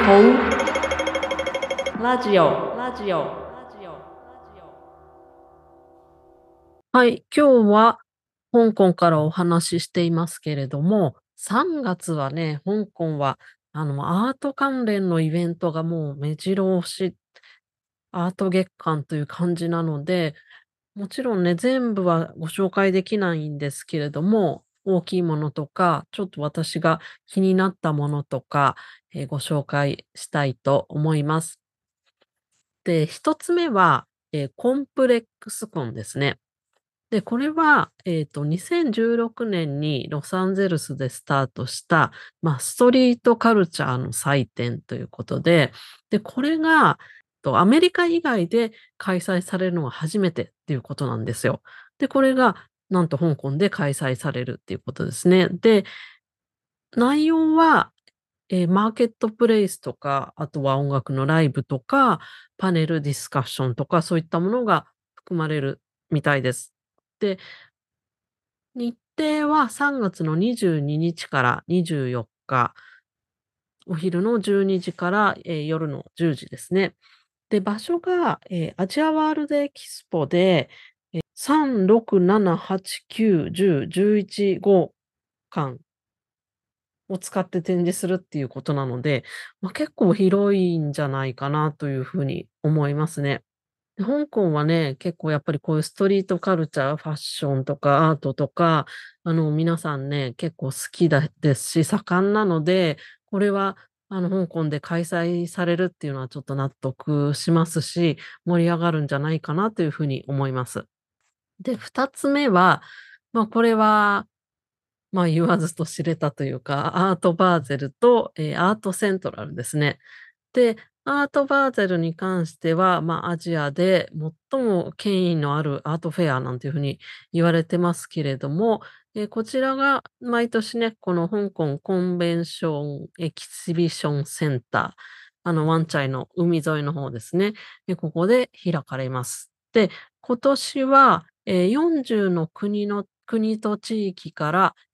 ラジオ、ラジオ。はい、今日は香港からお話ししていますけれども、3月はね、香港はアート関連のイベントがもう目白押し、アート月間という感じなので、もちろんね、全部はご紹介できないんですけれども、大きいものとか、ちょっと私が気になったものとか、ご紹介したいと思います。で、一つ目は、コンプレックスコンですね。で、これは、2016年にロサンゼルスでスタートした、ストリートカルチャーの祭典ということで、で、これが、アメリカ以外で開催されるのは初めてっていうことなんですよ。で、これが、なんと香港で開催されるっていうことですね。で、内容は、マーケットプレイスとか、あとは音楽のライブとか、パネルディスカッションとか、そういったものが含まれるみたいです。で、日程は3月の22日から24日、お昼の12時から、夜の10時ですね。で、場所が、アジアワールドエキスポで、3、6、7、8、9、10、11号館を使って展示するっていうことなので、結構広いんじゃないかなというふうに思いますね。で、香港はね、結構やっぱりこういうストリートカルチャー、ファッションとかアートとか、皆さんね、結構好きですし、盛んなので、これは、香港で開催されるっていうのはちょっと納得しますし、盛り上がるんじゃないかなというふうに思います。で、2つ目は、これは言わずと知れたというか、アートバーゼルと、アートセントラルですね。で、アートバーゼルに関しては、アジアで最も権威のあるアートフェアなんていう風に言われてますけれども、こちらが毎年ね、この香港コンベンションエキシビションセンター、ワンチャイの海沿いの方ですね。ここで開かれます。で、今年は、40の国と地域から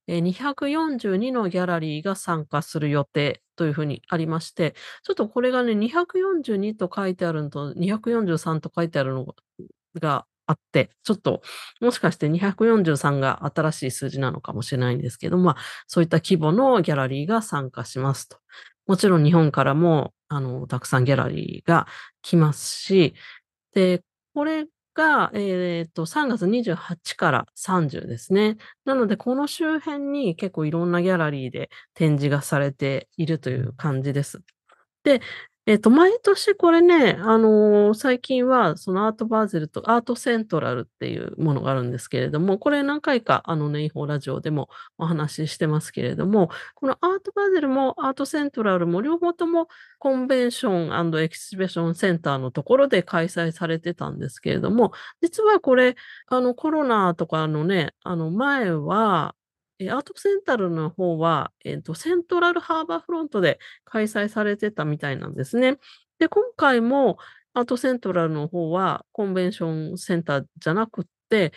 、242のギャラリーが参加する予定という風にありまして、ちょっとこれがね、242と書いてあるのと、243と書いてあるのがあって、ちょっと、もしかして243が新しい数字なのかもしれないんですけど、そういった規模のギャラリーが参加しますと。もちろん日本からも、たくさんギャラリーが来ますし、で、これが、3月28から30ですね。なので、この周辺に結構いろんなギャラリーで展示がされているという感じです。で、毎年これね、最近はそのアートバーゼルとアートセントラルっていうものがあるんですけれども、これ何回かネイホーラジオでもお話ししてますけれども、このアートバーゼルもアートセントラルも両方ともコンベンションエキシビションセンターのところで開催されてたんですけれども、実はこれ、コロナとかのね、前は、アートセンタルの方は、セントラルハーバーフロントで開催されてたみたいなんですね。で、今回もアートセントラルの方はコンベンションセンターじゃなくって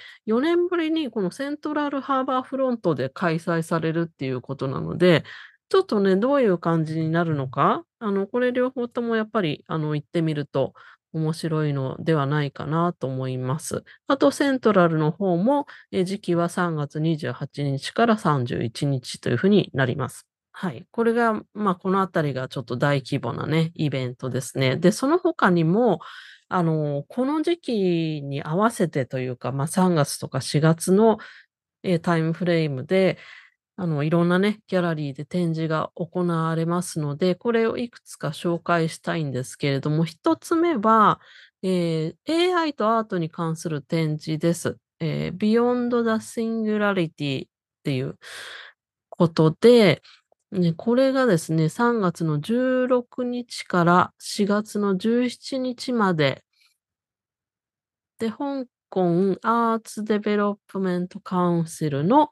、4年ぶりにこのセントラルハーバーフロントで開催されるっていうことなので、ちょっとね、どういう感じになるのか、これ両方ともやっぱり、行ってみると面白いのではないかなと思います。あとセントラルの方も、時期は3月28日から31日というふうになります。はい。これが、このあたりがちょっと大規模なね、イベントですね。で、その他にも、この時期に合わせてというか、3月とか4月の、タイムフレームで、いろんなね、ギャラリーで展示が行われますので、これをいくつか紹介したいんですけれども、一つ目は、AI とアートに関する展示です。Beyond the Singularity っていうことで、ね、これがですね、3月の16日から4月の17日まで、で、香港アーツデベロップメントカウンシルの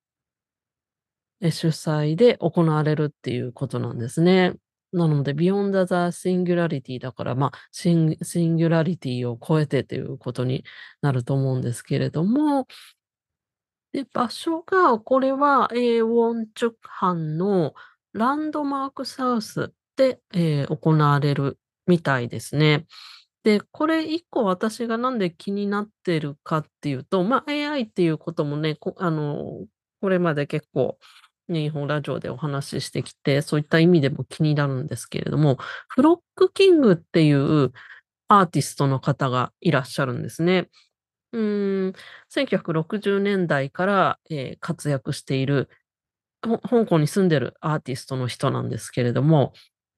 主催で行われるっていうことなんですね。なので、Beyond the Singularity だから、シンギュラリティを超えてということになると思うんですけれども、で、場所が、これは、ウォンチュクハンのランドマークサウスで、行われるみたいですね。で、これ1個私がなんで気になってるかっていうと、AI っていうこともね、これまで結構、日本ラジオでお話ししてきて、そういった意味でも気になるんですけれども、フロックキングっていうアーティストの方がいらっしゃるんですね。1960年代から、活躍している、香港に住んでるアーティストの人なんですけれども、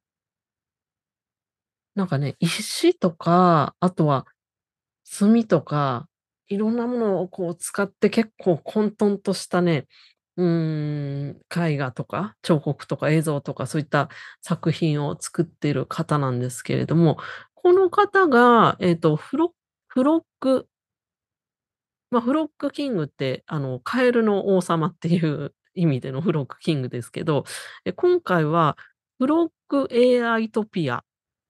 なんかね、石とか、あとは炭とか、いろんなものをこう使って結構混沌としたね、絵画とか彫刻とか映像とかそういった作品を作っている方なんですけれども、この方が、フロックフロックキングって、カエルの王様っていう意味でのフロックキングですけど、今回はフロック AI トピア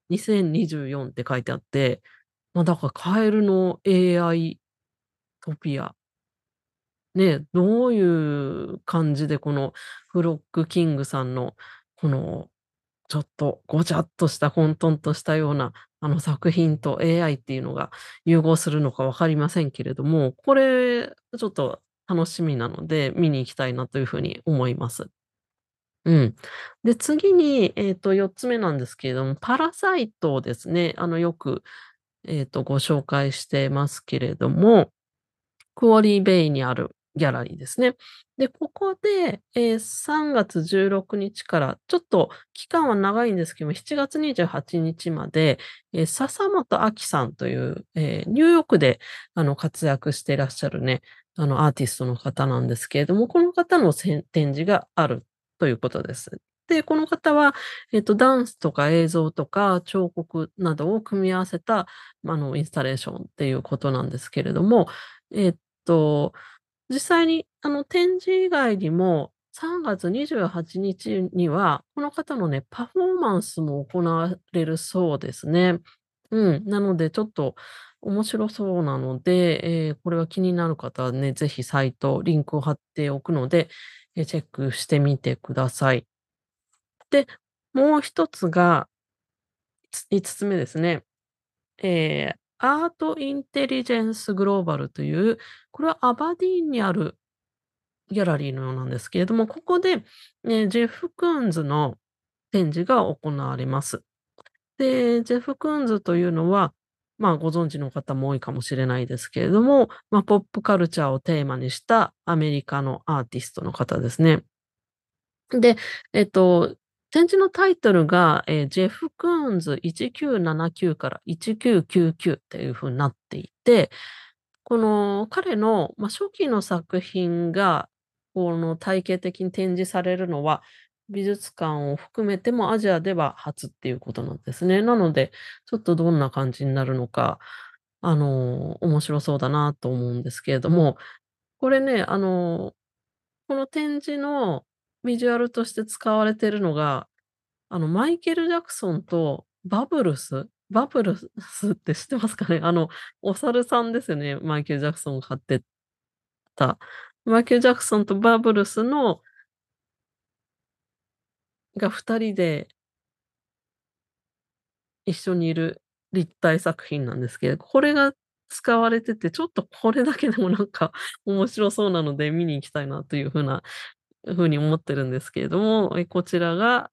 2024って書いてあって、だからカエルの AI トピア、ね、どういう感じでこのフロックキングさんの、このちょっとごちゃっとした混沌としたような、作品と AI っていうのが融合するのか分かりませんけれども、これちょっと楽しみなので、見に行きたいなという風に思います。うん。で、次に、4つ目なんですけれども、パラサイトをですね、よく、ご紹介してますけれども、クオリーベイにあるギャラリーですね。で、ここで、3月16日からちょっと期間は長いんですけども、7月28日まで、笹本亜希さんという、ニューヨークで活躍していらっしゃるね、アーティストの方なんですけれども、この方の展示があるということです。で、この方は、ダンスとか映像とか彫刻などを組み合わせた、インスタレーションっていうことなんですけれども、えっと、実際に展示以外にも、3月28日にちには、この方のね、パフォーマンスも行われるそうですね。なのでちょっと面白そうなので、これは気になる方はね、ぜひサイト、リンクを貼っておくので、チェックしてみてください。で、もう一つが、5つ目ですね。アートインテリジェンスグローバルという、これはアバディーンにあるギャラリーのようなんですけれども、ここで、ジェフ・クーンズの展示が行われます。で、ジェフ・クーンズというのは、ご存知の方も多いかもしれないですけれども、ポップカルチャーをテーマにしたアメリカのアーティストの方ですね。で、展示のタイトルが、ジェフ・クーンズ1979から1999っていう風になっていて、この彼の、初期の作品が、この体系的に展示されるのは、美術館を含めてもアジアでは初っていうことなんですね。なので、ちょっとどんな感じになるのか、面白そうだなと思うんですけれども、これね、この展示のビジュアルとして使われているのが、マイケル・ジャクソンとバブルスって知ってますかね？お猿さんですよね、マイケル・ジャクソンが飼ってた。マイケル・ジャクソンとバブルスが2人で一緒にいる立体作品なんですけど、これが使われてて、ちょっとこれだけでもなんか面白そうなので見に行きたいなという風に思ってるんですけれども、こちらが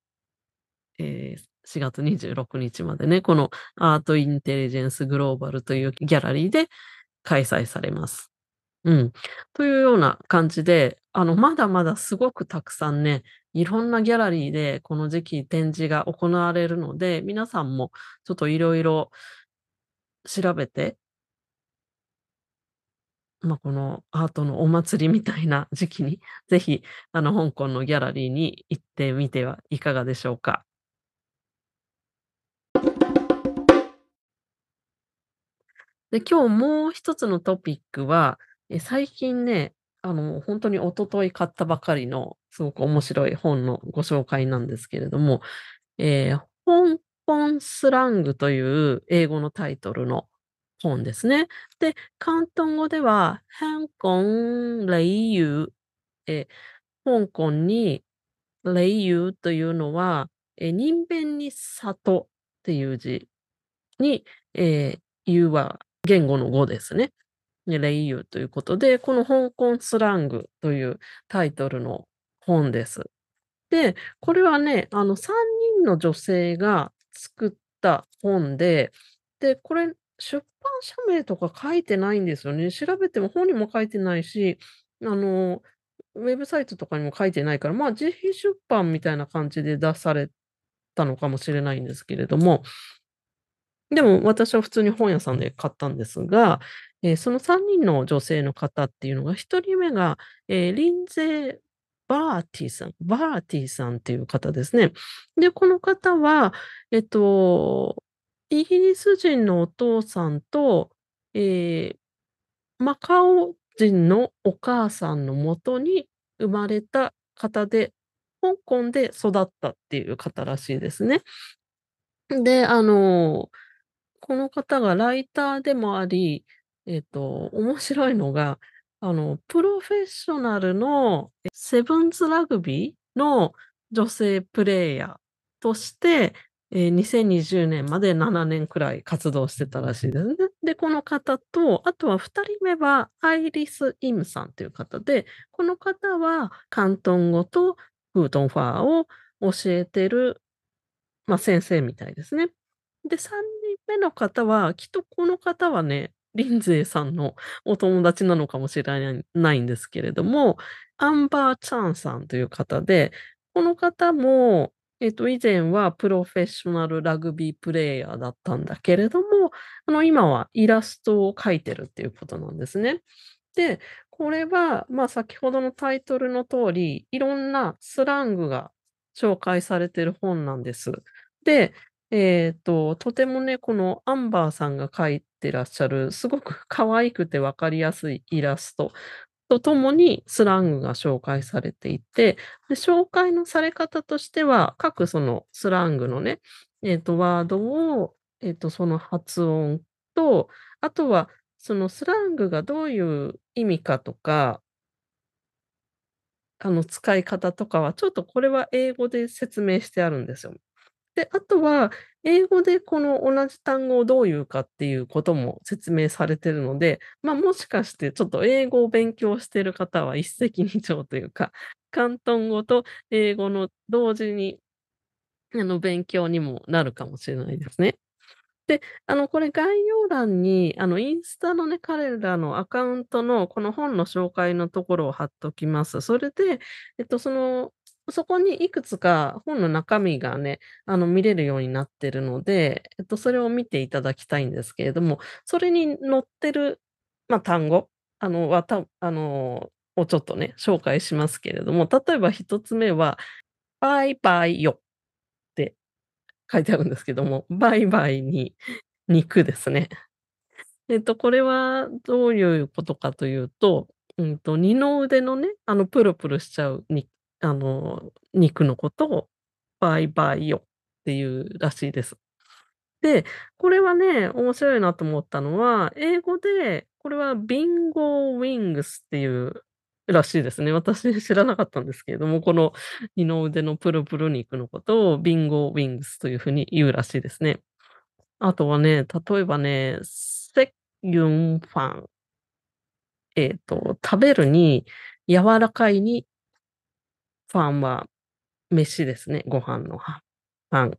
4月26日までね、このアートインテリジェンスグローバルというギャラリーで開催されます。うん。というような感じで、まだまだすごくたくさんね、いろんなギャラリーでこの時期展示が行われるので、皆さんもちょっといろいろ調べて、このアートのお祭りみたいな時期に、ぜひ、香港のギャラリーに行ってみてはいかがでしょうか。で、今日もう一つのトピックは、最近ね、ほんとに一昨日買ったばかりのすごく面白い本のご紹介なんですけれども、香港スラングという英語のタイトルの本ですね。で、広東語では、香港俚語、香港に俚語というのは人弁に里っていう字に、ユは言語の語ですね。で、レイユーということで、この香港スラングというタイトルの本です。で、これはね、3人の女性が作った本で、で、これ、出版社名とか書いてないんですよね。調べても本にも書いてないし、あの、ウェブサイトとかにも書いてないから、まあ、自費出版みたいな感じで出されたのかもしれないんですけれども、でも私は普通に本屋さんで買ったんですが、その3人の女性の方っていうのが、1人目が、リンゼー・バーティーさんっていう方ですね。で、この方は、えっと、イギリス人のお父さんと、えマカオ人のお母さんのもとに生まれた方で、香港で育ったっていう方らしいですね。で、この方がライターでもあり、面白いのが、プロフェッショナルのセブンズラグビーの女性プレイヤーとして、2020年まで7年くらい活動してたらしいですね。で、この方と、あとは2人目はアイリス・イムさんという方で、この方は広東語とフートンファーを教えてる、まあ、先生みたいですね。で、3人目の方は、きっとこの方はね、リンゼーさんのお友達なのかもしれないんですけれども、アンバー・チャンさんという方で、この方も、以前はプロフェッショナルラグビープレイヤーだったんだけれども、今はイラストを描いてるっていうことなんですね。で、これは、まあ、先ほどのタイトルの通り、いろんなスラングが紹介されてる本なんです。で、とてもね、このアンバーさんが描いてらっしゃる、すごく可愛くて分かりやすいイラストとともにスラングが紹介されていて、で、紹介のされ方としては、各そのスラングのね、ワードを、その発音と、あとはそのスラングがどういう意味かとか、使い方とかは、ちょっとこれは英語で説明してあるんですよ。で、あとは、英語でこの同じ単語をどう言うかっていうことも説明されてるので、ま、もしかしてちょっと英語を勉強している方は一石二鳥というか、広東語と英語の同時に、勉強にもなるかもしれないですね。で、これ概要欄に、インスタのね、彼らのアカウントのこの本の紹介のところを貼っときます。それで、そこにいくつか本の中身がね、見れるようになってるので、それを見ていただきたいんですけれども、それに載ってる、ま、単語、をちょっとね、紹介しますけれども、例えば一つ目は、バイバイよって書いてあるんですけども、バイバイに肉ですね。これはどういうことかというと、二の腕のね、プルプルしちゃう肉のことをバイバイよっていうらしいです。で、これはね、面白いなと思ったのは、英語でこれはビンゴウィングスっていうらしいですね。私知らなかったんですけれども、この二の腕のプルプル肉のことをビンゴウィングスという風に言うらしいですね。あとはね、例えばね、セユンファン、食べるに、柔らかいに、ファンは飯ですね、ご飯のファン。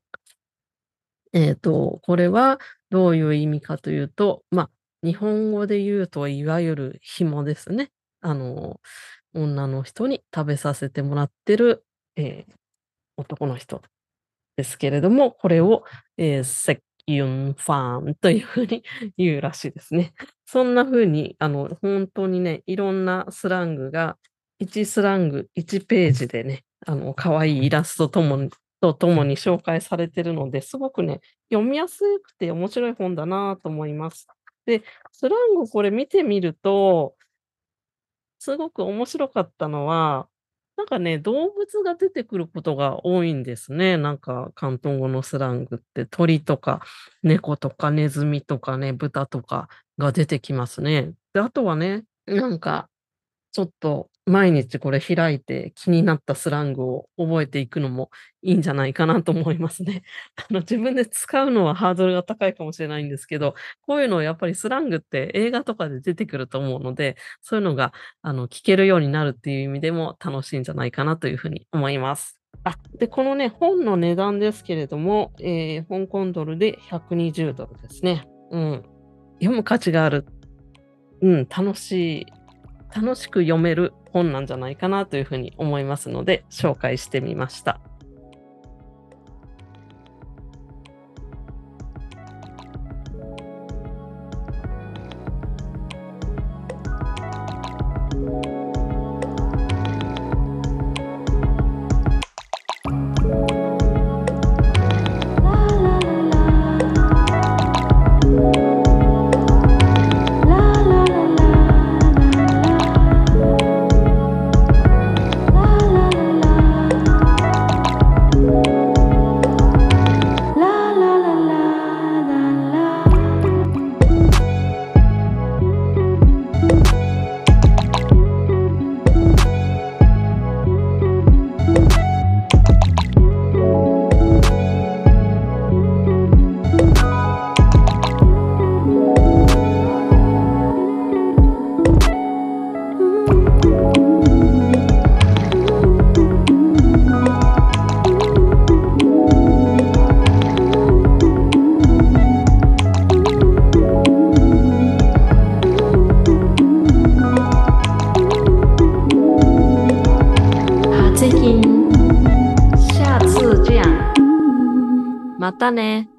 これはどういう意味かというと、ま、日本語で言うといわゆる紐ですね。あの、女の人に食べさせてもらってる、男の人ですけれども、これを、セユンファンという風に言うらしいですね。そんな風に、ほんとにね、いろんなスラングが、1スラング1ページでね、可愛いイラストともに紹介されてるので、すごくね、読みやすくて面白い本だなと思います。で、スラングこれ見てみるとすごく面白かったのは、なんかね、動物が出てくることが多いんですね。なんか広東語のスラングって、鳥とか猫とかネズミとかね、豚とかが出てきますね。で、あとはね、なんかちょっと毎日これ開いて気になったスラングを覚えていくのもいいんじゃないかなと思いますね。自分で使うのはハードルが高いかもしれないんですけど、こういうのやっぱりスラングって映画とかで出てくると思うので、そういうのが聞けるようになるっていう意味でも楽しいんじゃないかなというふうに思います。で、このね、本の値段ですけれども、香港ドルで$120ですね。うん。読む価値がある、うん、楽しく読める本なんじゃないかなというふうに思いますので、紹介してみました。下次见。またね。